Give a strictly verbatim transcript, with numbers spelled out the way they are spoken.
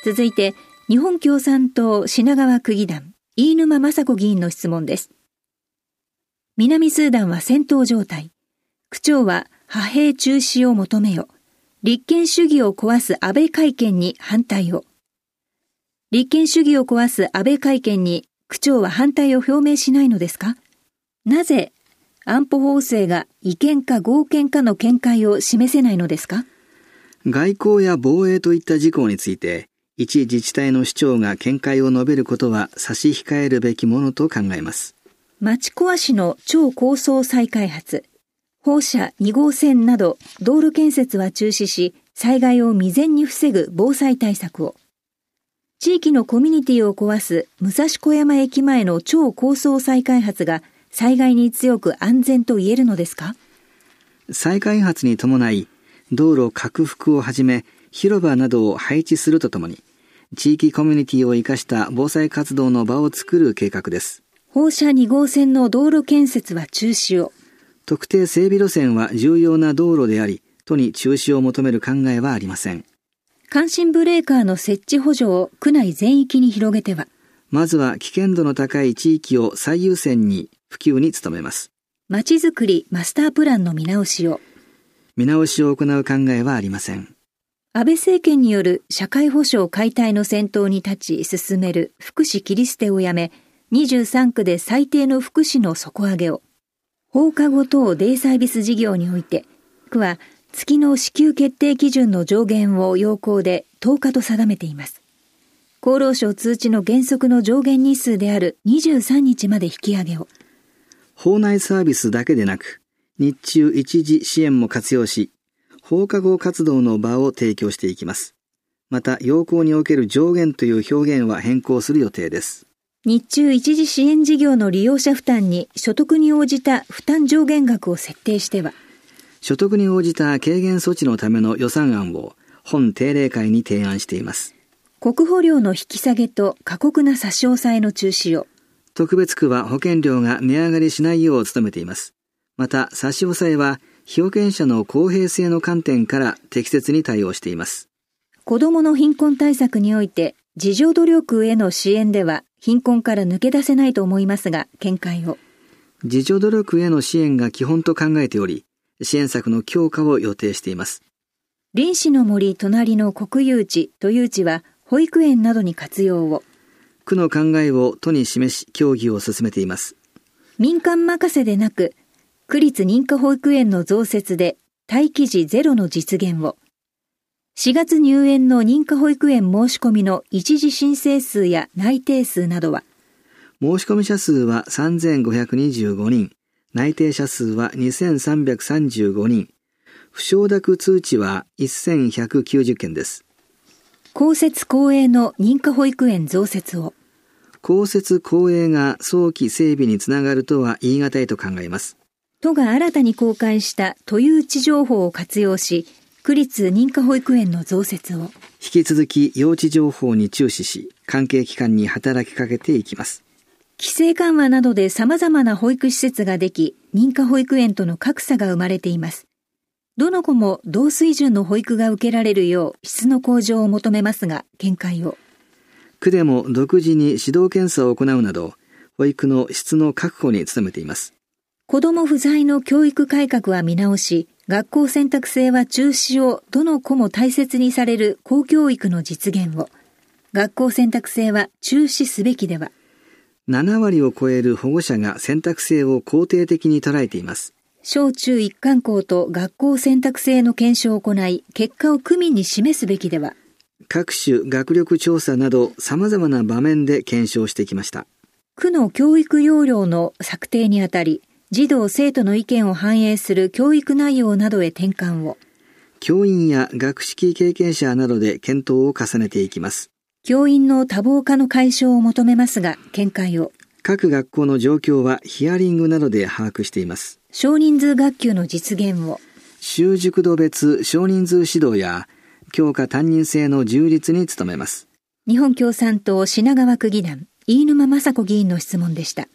続いて、日本共産党品川区議団、飯沼雅子議員の質問です。南スーダンは戦闘状態。区長は派兵中止を求めよ。立憲主義を壊す安倍改憲に反対を。立憲主義を壊す安倍改憲に区長は反対を表明しないのですか？なぜ安保法制が違憲か合憲かの見解を示せないのですか？ 外交や防衛といった事項について、一自治体の首長が見解を述べることは差し控えるべきものと考えます。 町壊しの超高層再開発、放射に号線など道路建設は中止し、災害を未然に防ぐ防災対策を。地域のコミュニティを壊す武蔵小山駅前の超高層再開発が災害に強く安全と言えるのですか？ 再開発に伴い、道路拡幅をはじめ広場などを配置するとともに、地域コミュニティを生かした防災活動の場を作る計画です。 放射に号線の道路建設は中止を。 特定整備路線は重要な道路であり、都に中止を求める考えはありません。 感震ブレーカーの設置補助を区内全域に広げては、 まずは危険度の高い地域を最優先に普及に努めます。 まちづくりマスタープランの見直しを。 見直しを行う考えはありません。 安倍政権による社会保障解体の先頭に立ち進める福祉切り捨てをやめ、にじゅうさんくで最低の福祉の底上げを。放課後等デイサービス事業において、区は月の支給決定基準の上限を要項でとおかと定めています。厚労省通知の原則の上限日数であるにじゅうさんにちまで引き上げを。 法内サービスだけでなく、日中一時支援も活用し、放課後活動の場を提供していきます。また、要項における上限という表現は変更する予定です。 日中一時支援事業の利用者負担に所得に応じた負担上限額を設定しては、 所得に応じた軽減措置のための予算案を本定例会に提案しています。 国保料の引き下げと過酷な差し押さえの中止を。 特別区は保険料が値上がりしないよう努めています。また、差し押さえは被保険者の公平性の観点から適切に対応しています。 子どもの貧困対策において、自助努力への支援では貧困から抜け出せないと思いますが、見解を。 自助努力への支援が基本と考えており、支援策の強化を予定しています。 林氏の森隣の国有地、都有地は保育園などに活用を。 区の考えを都に示し、協議を進めています。 民間任せでなく、区立認可保育園の増設で待機児ゼロの実現を。しがつ入園の認可保育園申し込みの一時申請数や内定数などは、 申し込み者数はさんぜんごひゃくにじゅうごにん、内定者数はにせんさんびゃくさんじゅうごにん、不承諾通知はせんひゃくきゅうじゅっけんです。 公設公営の認可保育園増設を。 公設公営が早期整備につながるとは言い難いと考えます。 都が新たに公開した都有地情報を活用し、区立認可保育園の増設を。 引き続き用地情報に注視し、関係機関に働きかけていきます。 規制緩和などで様々な保育施設ができ、認可保育園との格差が生まれています。どの子も同水準の保育が受けられるよう質の向上を求めますが、見解を。 区でも独自に指導検査を行うなど、保育の質の確保に努めています。 子ども不在の教育改革は見直し、学校選択制は中止をどの子も大切にされる公教育の実現を。学校選択制は中止すべきでは。 ななわりを超える保護者が選択制を肯定的に捉えています。 小中一貫校と学校選択制の検証を行い、結果を区民に示すべきでは。 各種学力調査など様々な場面で検証してきました。 区の教育要領の策定にあたり、児童生徒の意見を反映する教育内容などへ転換を。 教員や学識経験者などで検討を重ねていきます。 教員の多忙化の解消を求めますが、見解を。 各学校の状況はヒアリングなどで把握しています。 少人数学級の実現を。 習熟度別少人数指導や教科担任制の充実に努めます。 日本共産党品川区議団、飯沼雅子議員の質問でした。